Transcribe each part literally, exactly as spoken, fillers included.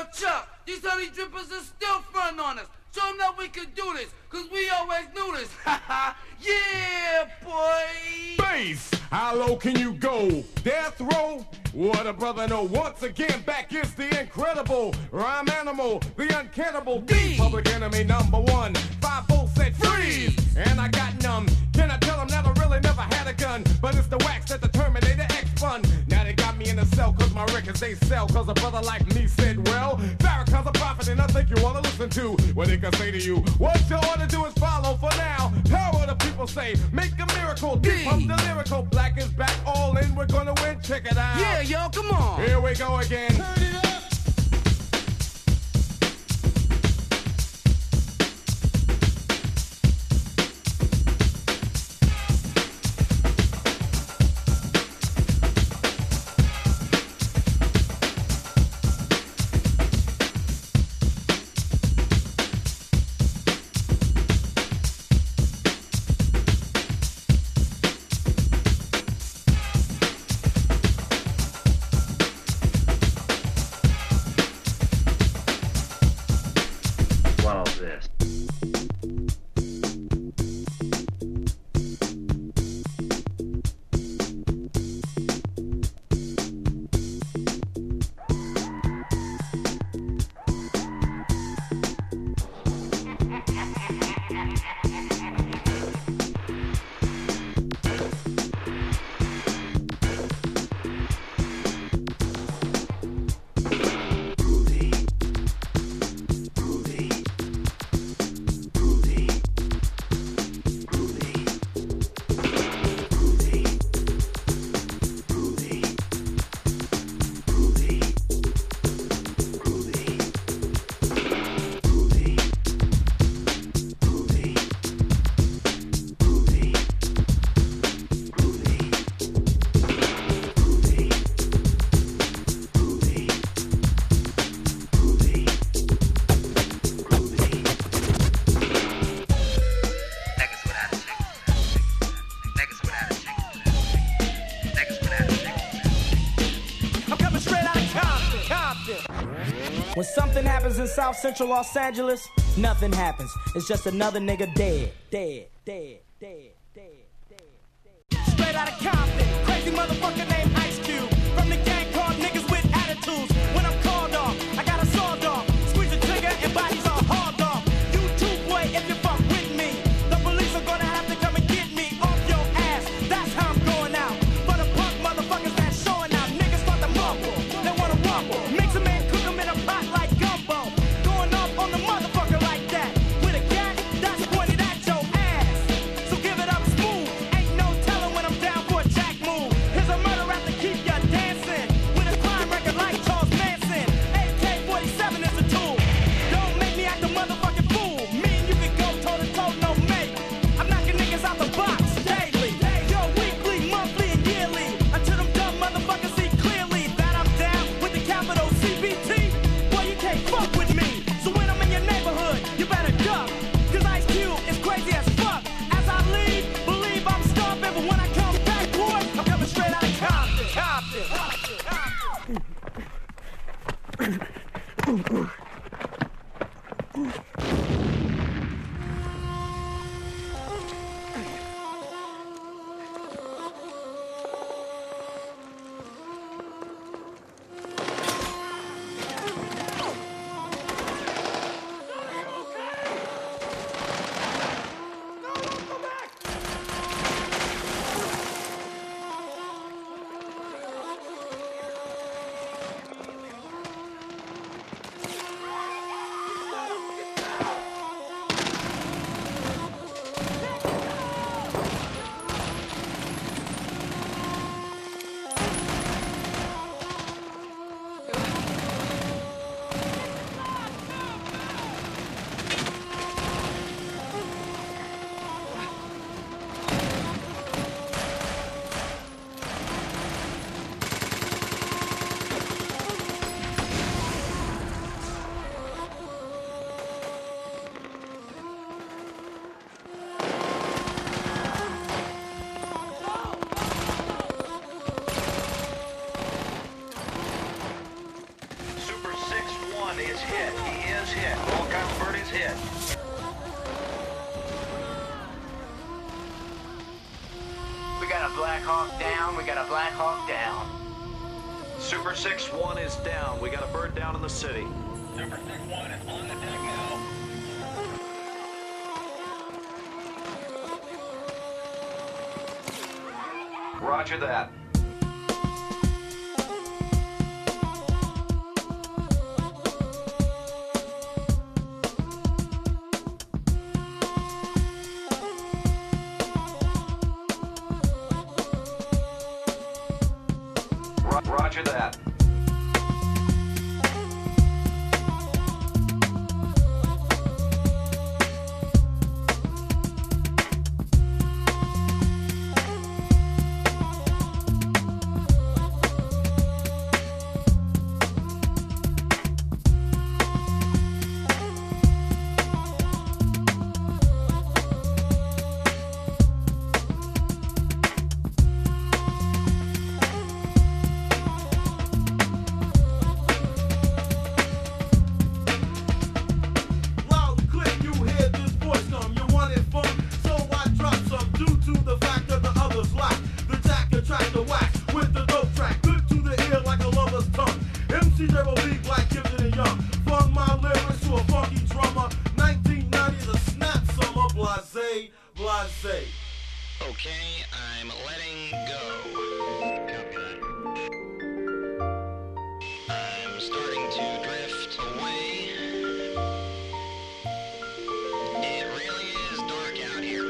Chuck, these honey drippers are still fronting on us. Show them that we can do this, cause we always knew this. Yeah, boy. Bass, how low can you go? Death row? What a brother know. Once again, back is the incredible rhyme animal, the uncannibal D. Public enemy number one. Five volts said freeze, and I got numb. Can I tell them that I really never had a gun? But it's the wax that the Terminator X spun. Now they got me in a cell cause my records they sell. Cause a brother like me said, well, Farrakhan's a prophet and I think you wanna listen to what they can say to you. What you ought to do is follow for now. Power the people say, make a miracle. Deep up the lyrical, black is back, all in, we're gonna win, check it out. Yeah, yo, come on. Here we go again. Turn it up. When something happens in South Central Los Angeles, nothing happens. It's just another nigga dead, dead, dead, dead, dead, dead, dead. Straight out of Compton, crazy motherfucker named Ice Cube. From the gang called Niggas with Attitudes. When I'm called off, I got a sawed off. Squeeze the trigger and bodies are hauled off. You too, boy, if you fuck with me. The police are gonna have to come and get me off your ass. That's how I'm going out. For the punk motherfuckers that's showing out. Niggas start to mumble, they wanna rumble. Mix them in, cook them in a pot like gumbo. Going off on the motherfucker like that. With a gat, that's pointed at your ass. So give it up smooth. Ain't no telling when I'm down for a jack move. Here's a murder rap to keep ya dancing. With a crime record like Charles Manson. A K forty-seven is a tool. Don't make me act a motherfucking fool. Me and you can go toe to toe, no mate. I'm knocking niggas out the box daily. Yo, weekly, monthly, and yearly. Until them dumb motherfuckers see clearly that I'm down with the capital C B T. Boy, you can't fuck with me. So when I'm in your neighborhood, you better duck. Cause Ice Cube is crazy as fuck. As I leave, believe I'm stomping. But when I come back, boy, I'm coming straight out of Compton. Compton. Compton. He's hit. He is hit. Volcano Bird is hit. We got a Black Hawk down. We got a Black Hawk down. Super six one is down. We got a bird down in the city. Super six one is on the deck now. Roger that. Ro- Roger that. Loud and clear, you hear this voice come. You want it fun, so I drop some due to the fact that the others lack. The jack attract the wax with the dope track. Good to the ear like a lover's tongue. M C J will be black, gifted and young. From my lyrics to a funky drummer. nineteen ninety, the snap summer. Blase, blase. Okay, I'm letting go. I'm starting to drift away. It really is dark out here.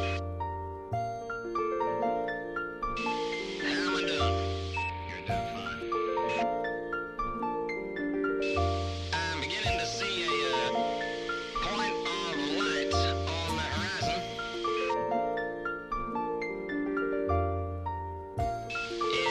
How am I doing? You're doing fine. I'm beginning to see a uh, point of light on the horizon.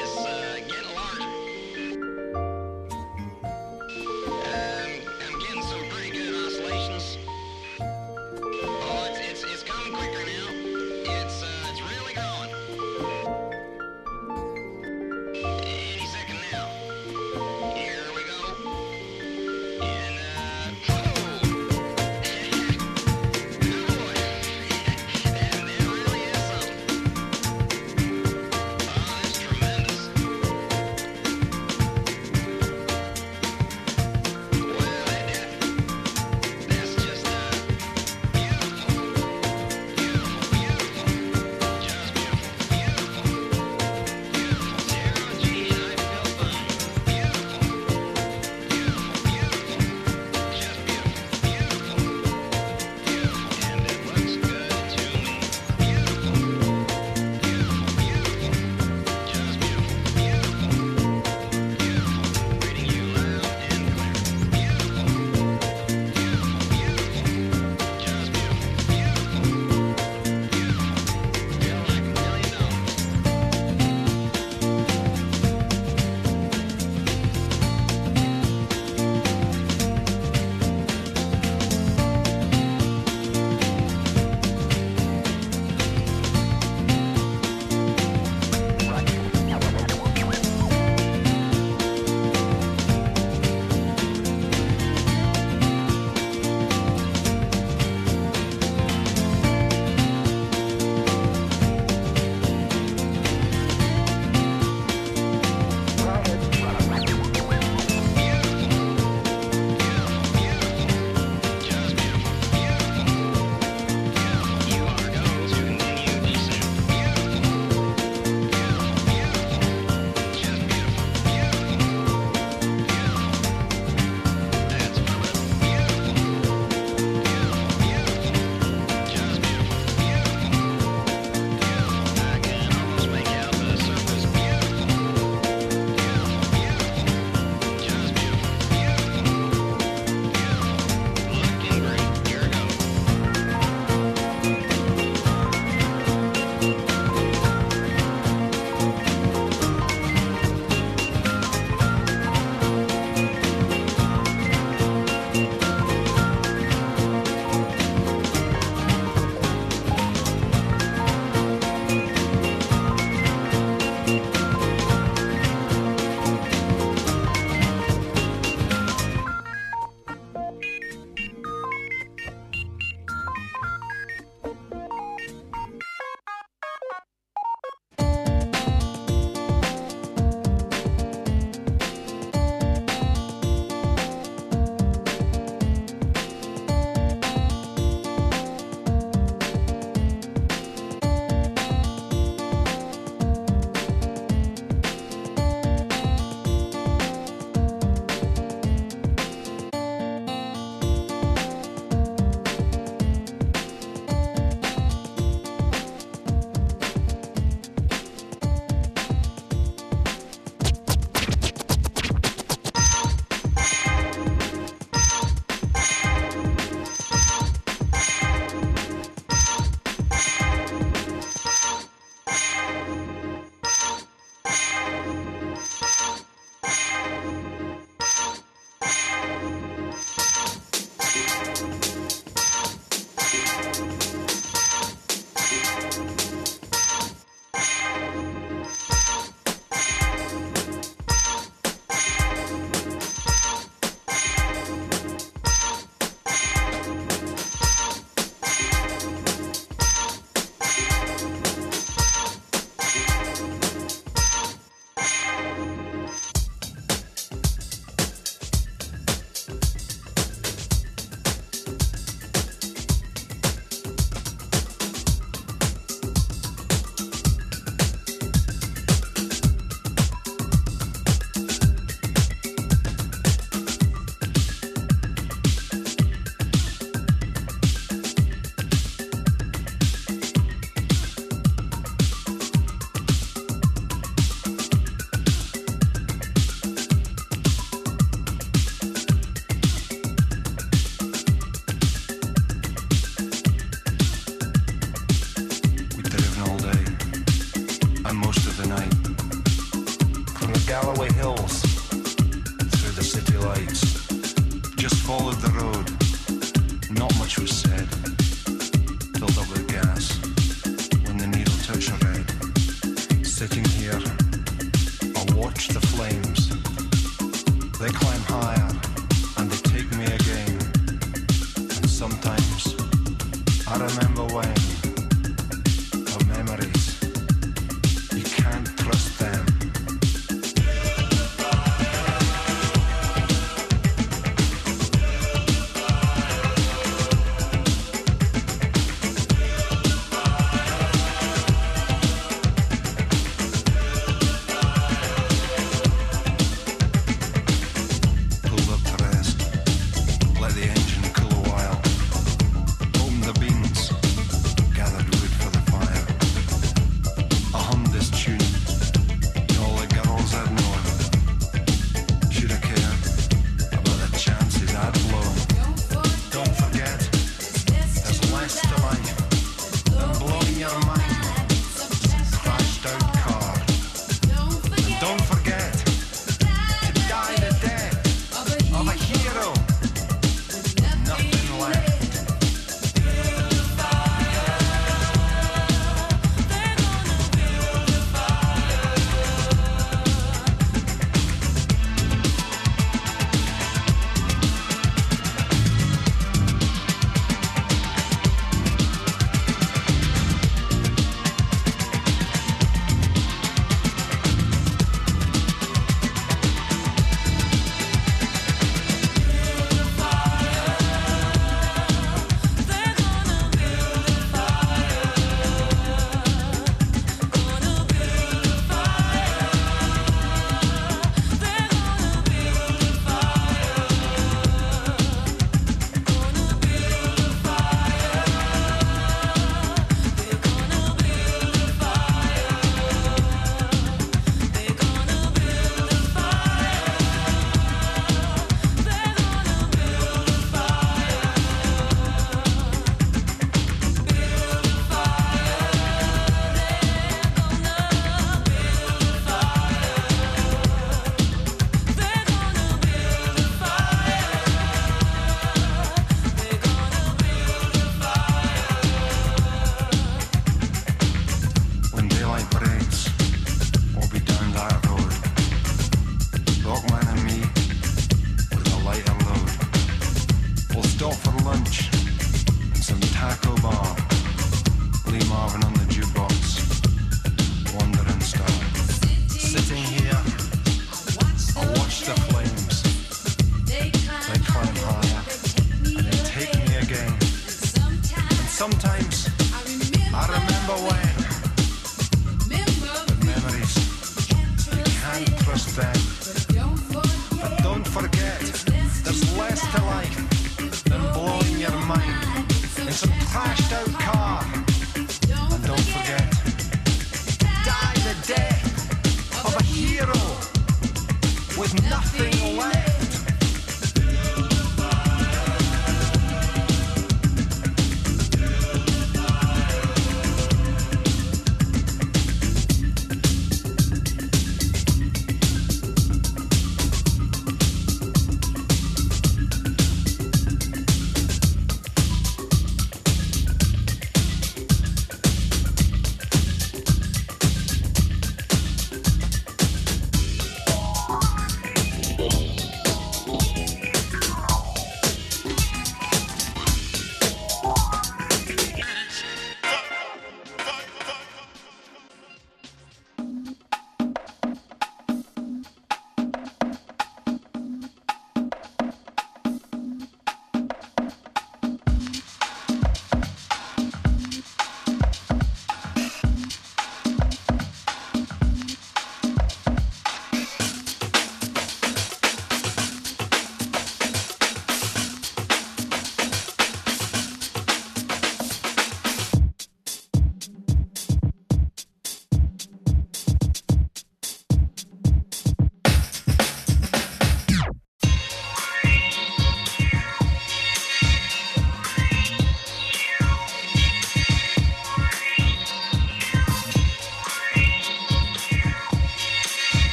Just followed the road. Not much was said. Filled up with gas when the needle touched red. Sitting here, I watch the flames. They climb higher and they take me again. And sometimes I remember when. Our memories, you can't trust them.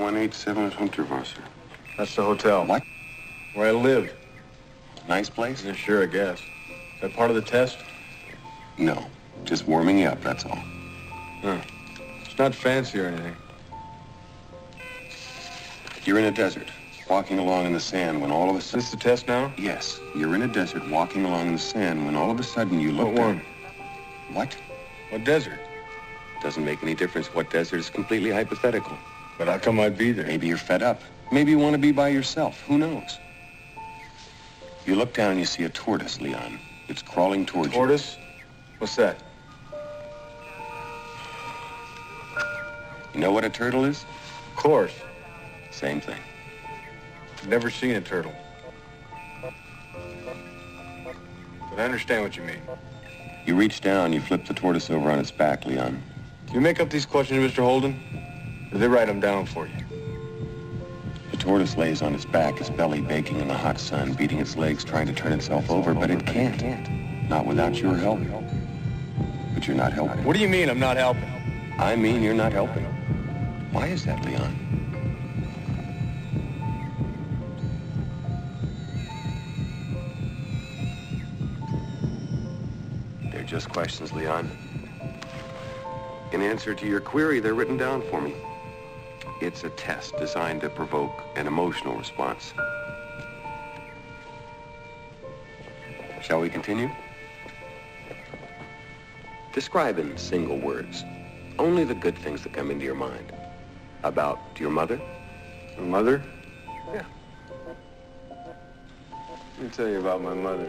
one eight seven Hunterwasser. That's the hotel. What? Where I lived. Nice place? Yeah, sure, I guess. Is that part of the test? No. Just warming you up, that's all. Huh. It's not fancy or anything. You're in a desert, walking along in the sand when all of a sudden... Is this the test now? Yes. You're in a desert, walking along in the sand when all of a sudden you look... What one? What? What desert? Doesn't make any difference what desert. It's completely hypothetical. But how come I'd be there? Maybe you're fed up. Maybe you want to be by yourself. Who knows? You look down and you see a tortoise, Leon. It's crawling towards you. Tortoise? What's that? You know what a turtle is? Of course. Same thing. I've never seen a turtle. But I understand what you mean. You reach down, you flip the tortoise over on its back, Leon. Do you make up these questions, Mister Holden? Or do they write them down for you? The tortoise lays on its back, its belly baking in the hot sun, beating its legs, trying to turn itself over, but it can't. Not without your help. But you're not helping. What do you mean I'm not helping? I mean you're not helping. Why is that, Leon? They're just questions, Leon. In answer to your query, they're written down for me. It's a test designed to provoke an emotional response. Shall we continue? Describe in single words only the good things that come into your mind. About your mother? My mother? Yeah. Let me tell you about my mother.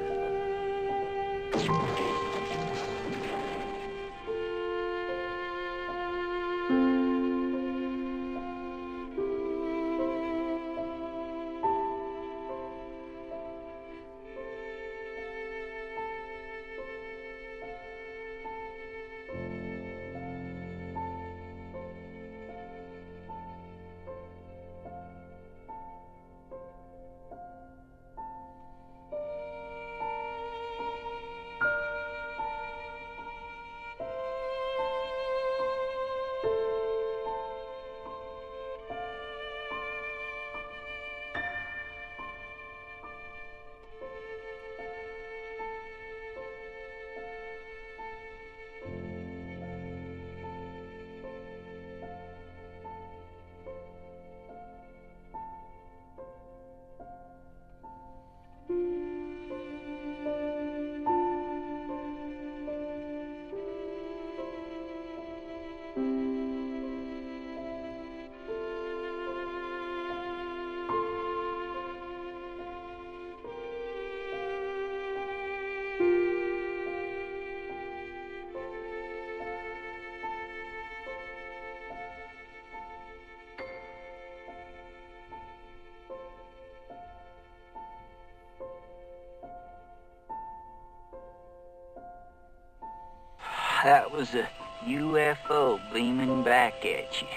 That was a U F O beaming back at you.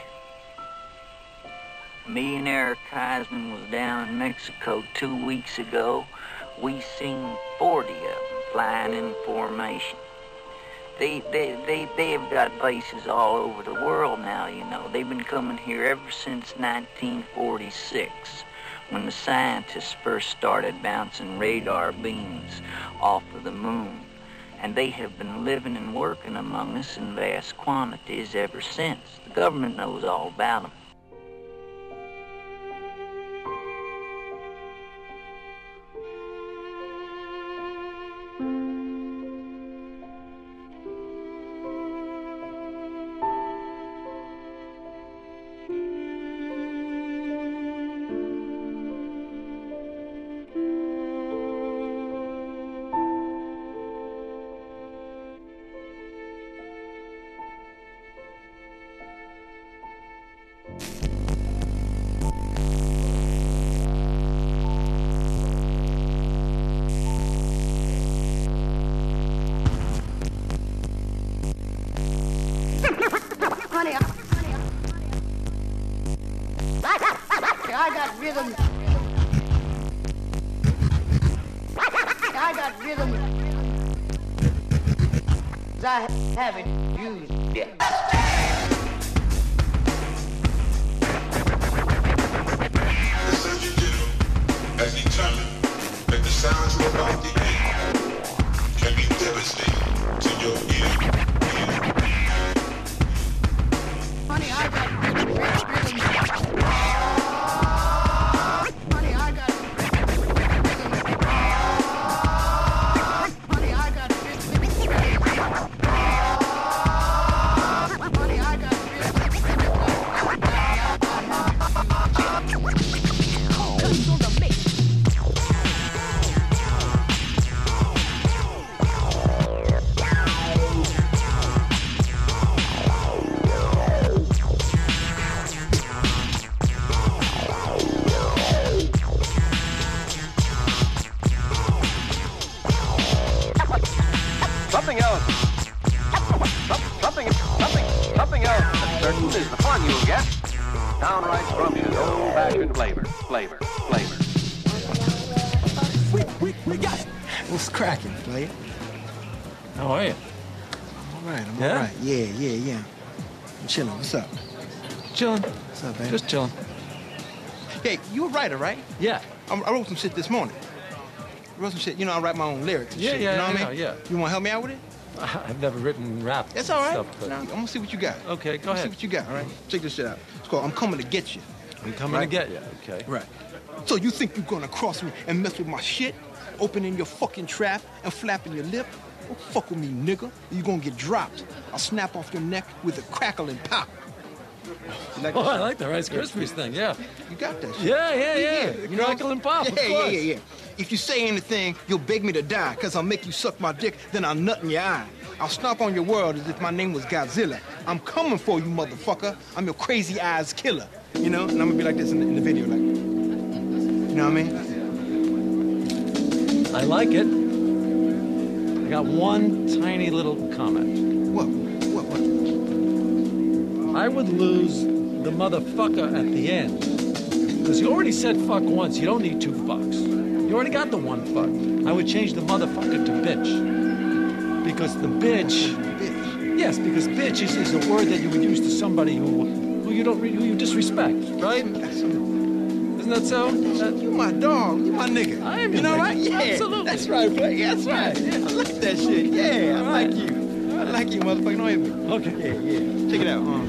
Me and Eric Heisman was down in Mexico two weeks ago. We seen forty of them flying in formation. They, they, they, they've got bases all over the world now, you know. They've been coming here ever since nineteen forty-six, when the scientists first started bouncing radar beams off of the moon. And they have been living and working among us in vast quantities ever since. The government knows all about them. I got rhythm. I got rhythm. I haven't used yet. fun you'll get. Downright scrumptious, old-fashioned flavor, flavor, flavor. We, we, we got it. What's cracking, player? How are you? I'm all right, I'm Yeah? all right. Yeah, yeah, yeah. I'm chilling. What's up? Chilling. What's up, baby? Just chilling. Hey, you a writer, right? Yeah. I, I wrote some shit this morning. I wrote some shit. You know, I write my own lyrics and Yeah, shit. yeah, you know what I I mean? know, yeah. You want to help me out with it? I've never written rap. That's all right. Stuff, but... No, I'm gonna see what you got. Okay, go I'm gonna ahead. See what you got, all right? Check this shit out. It's called I'm Coming to Get You. I'm coming Right? to get you, okay. Right. So you think you're gonna cross me and mess with my shit? Opening your fucking trap and flapping your lip? Don't fuck with me, nigga. You're gonna get dropped. I'll snap off your neck with a crackling pop. You like Oh, that? I like the Rice Krispies thing, yeah. You got that shit. Yeah, yeah, yeah. You know? Crackle and pop, yeah, of course. Yeah, yeah, yeah. If you say anything, you'll beg me to die, because I'll make you suck my dick, then I'll nut in your eye. I'll stomp on your world as if my name was Godzilla. I'm coming for you, motherfucker. I'm your crazy eyes killer. You know? And I'm gonna be like this in the, in the video, like, you know what I mean? I like it. I got one tiny little comment. What? What? What? I would lose the motherfucker at the end. Because you already said fuck once. You don't need two fucks. You already got the one fuck. I would change the motherfucker to bitch. Because the bitch... Bitch. Yes, because bitch is, is a word that you would use to somebody who who you don't re- who you disrespect, right? Isn't that so? That, You my dog. You my nigga. I am You your know nigga. right? Yeah. Absolutely. That's right, play. Yeah, that's right. Yeah. I like that shit. Yeah, I Right. like you. I like you, motherfucker. Don't hit me. Okay. Yeah, yeah. Check it out. Um,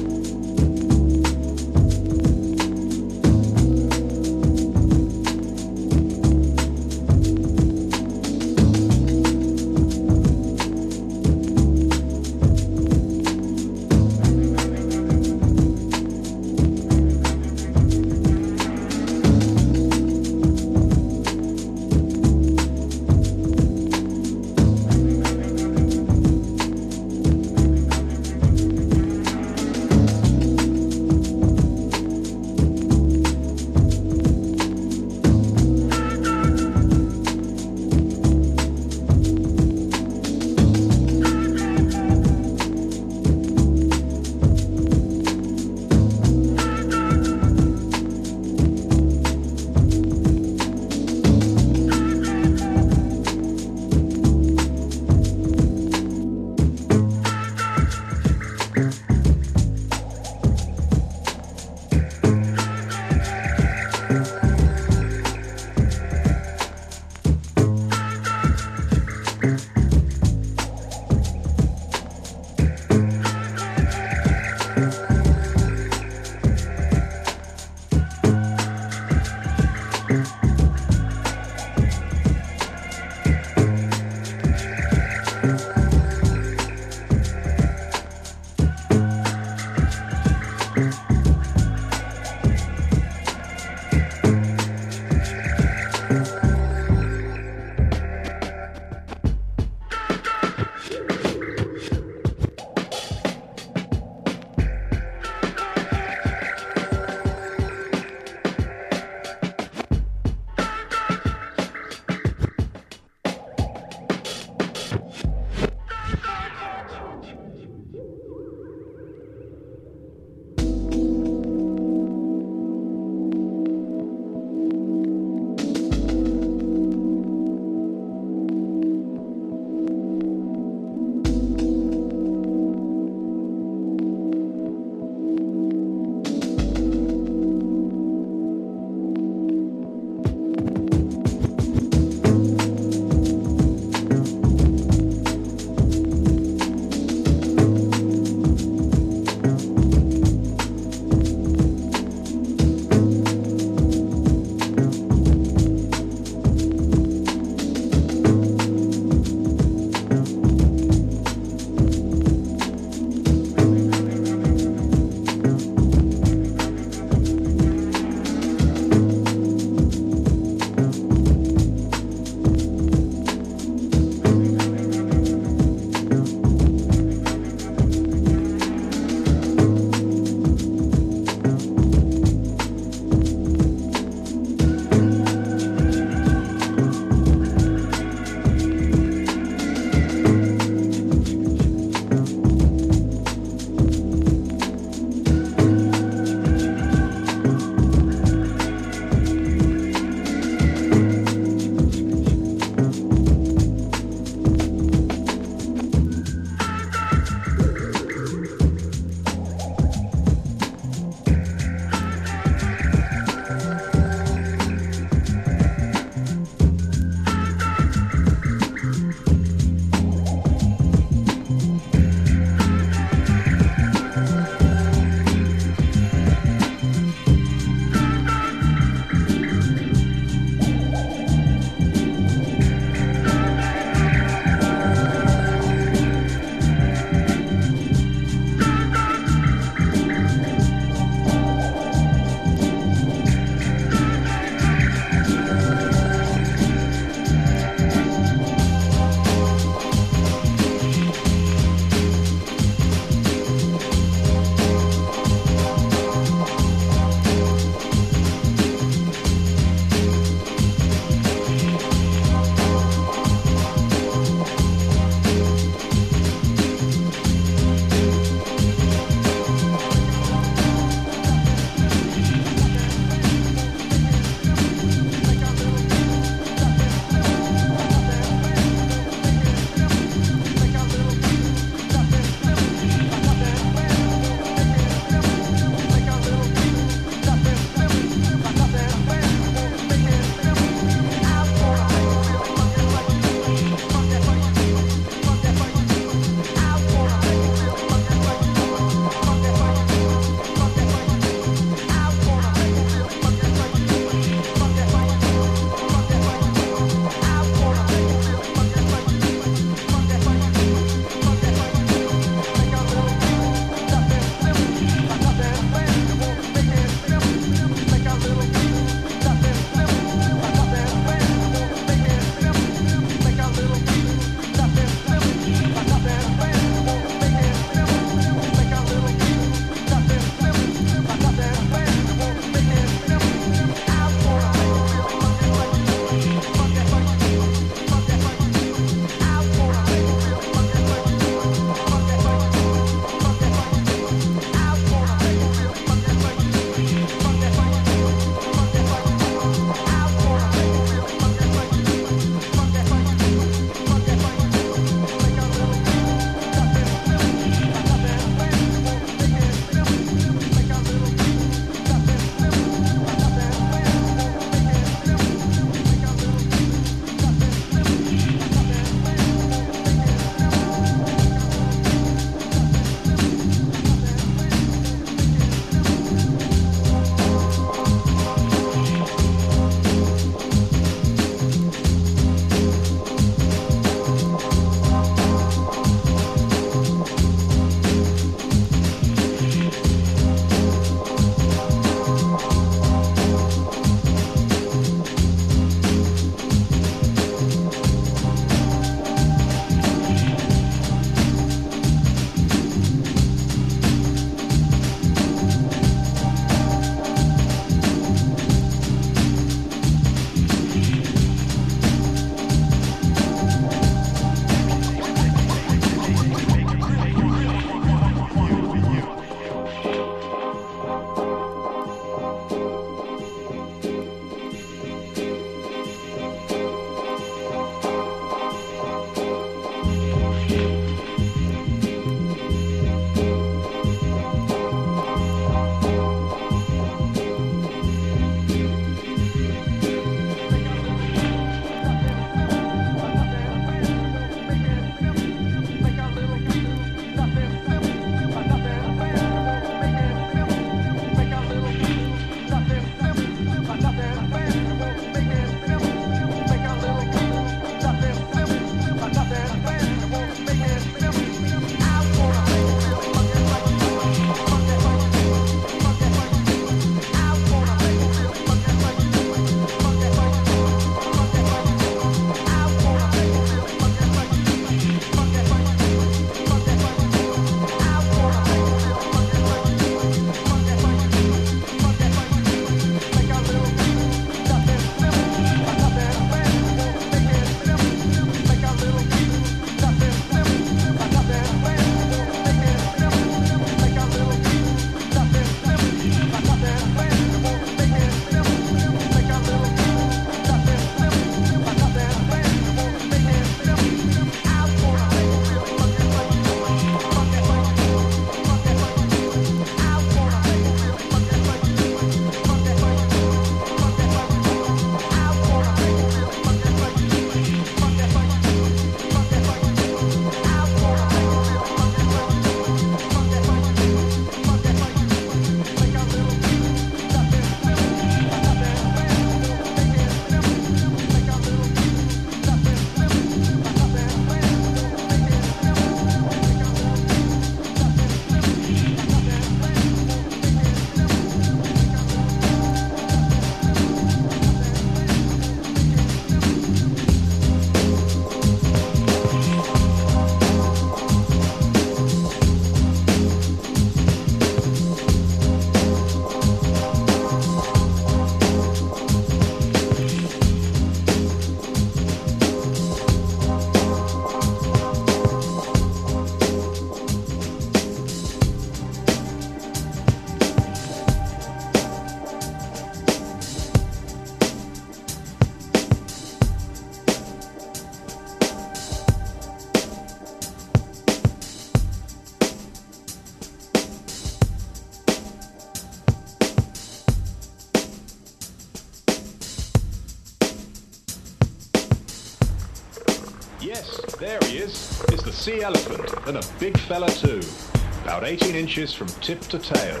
There he is. It's the sea elephant, and a big fella too. About eighteen inches from tip to tail.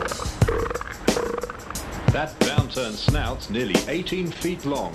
That downturned snout's nearly eighteen feet long.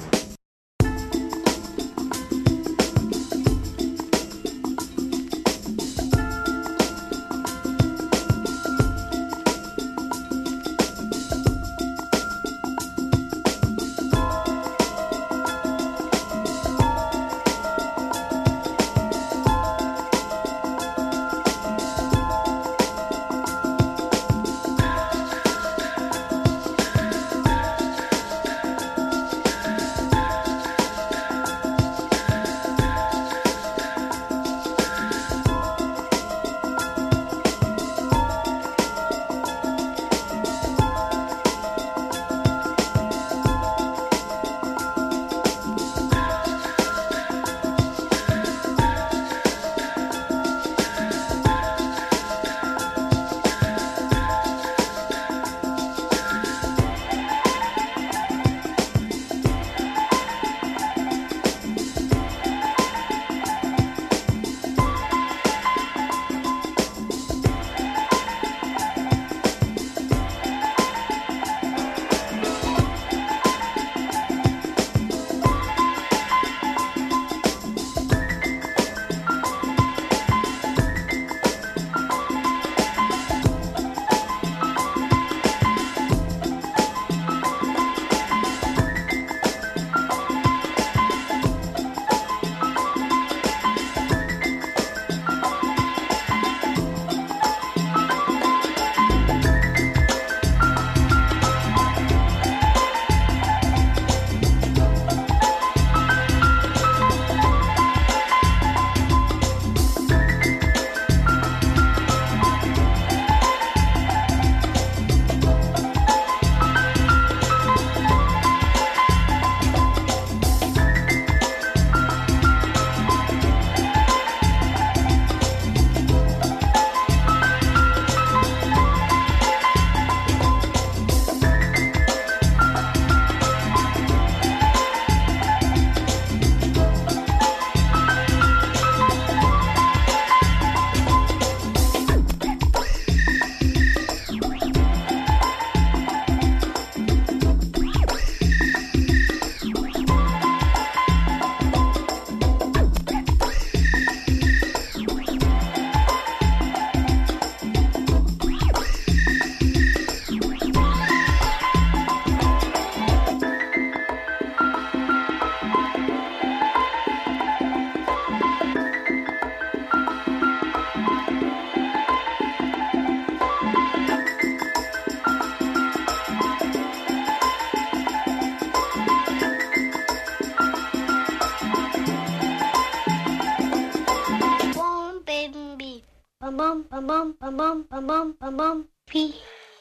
bum bum bum bum bum bum bum bum bum pee.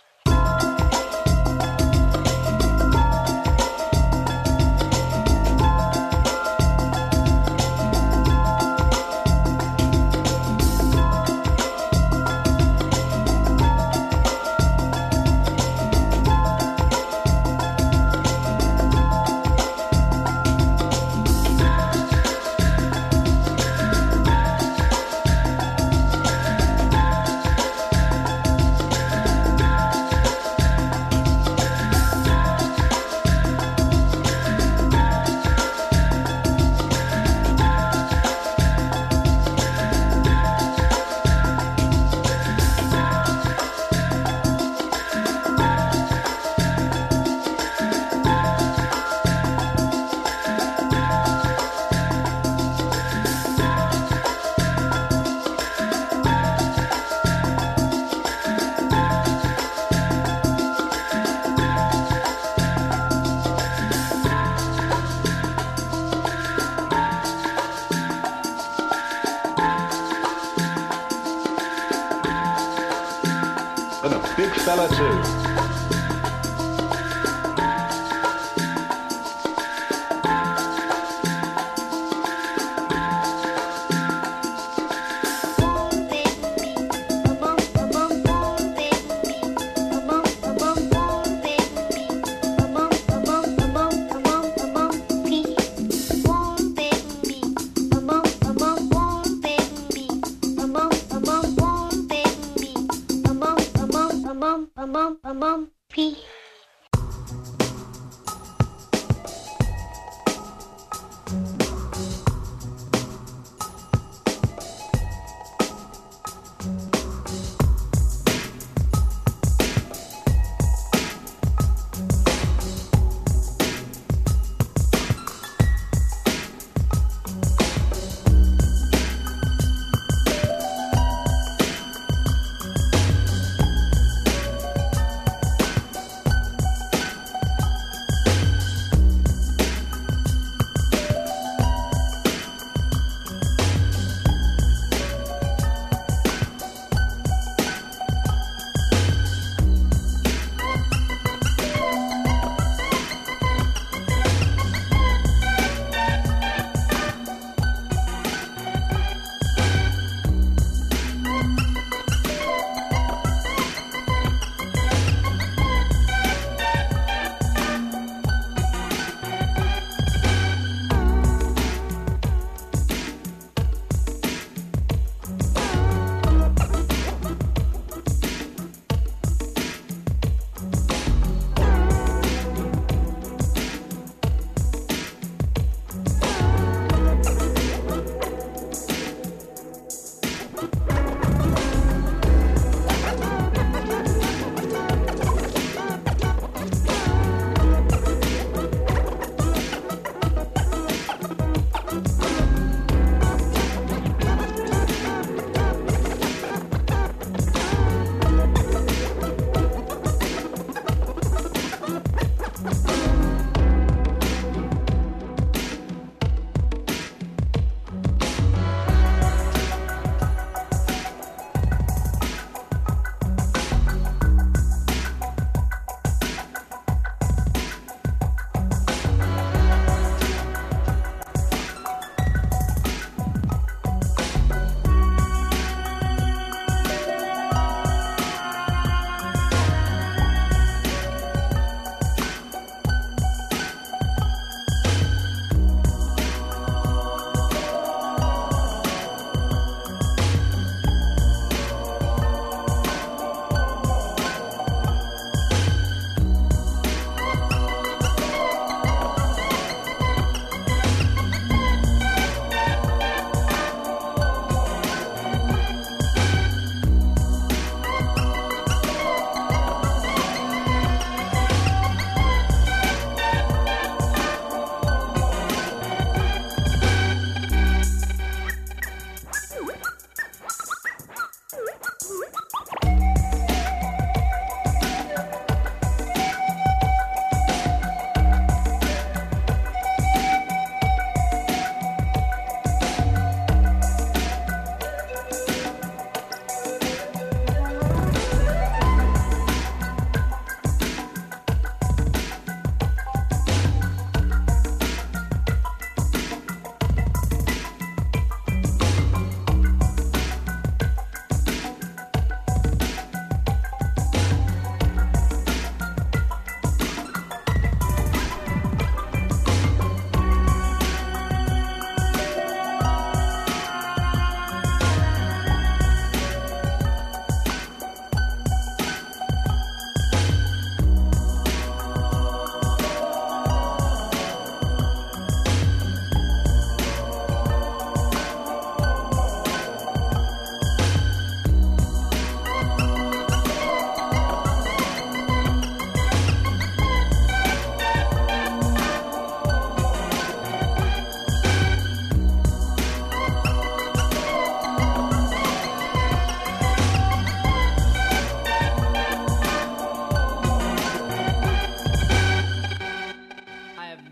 And a big fella too. Bum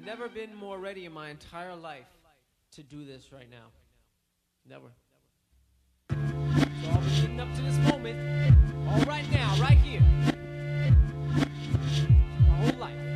never been more ready in my entire life to do this right now. Never. So I'll be leading up to this moment, all right now, right here. My whole life.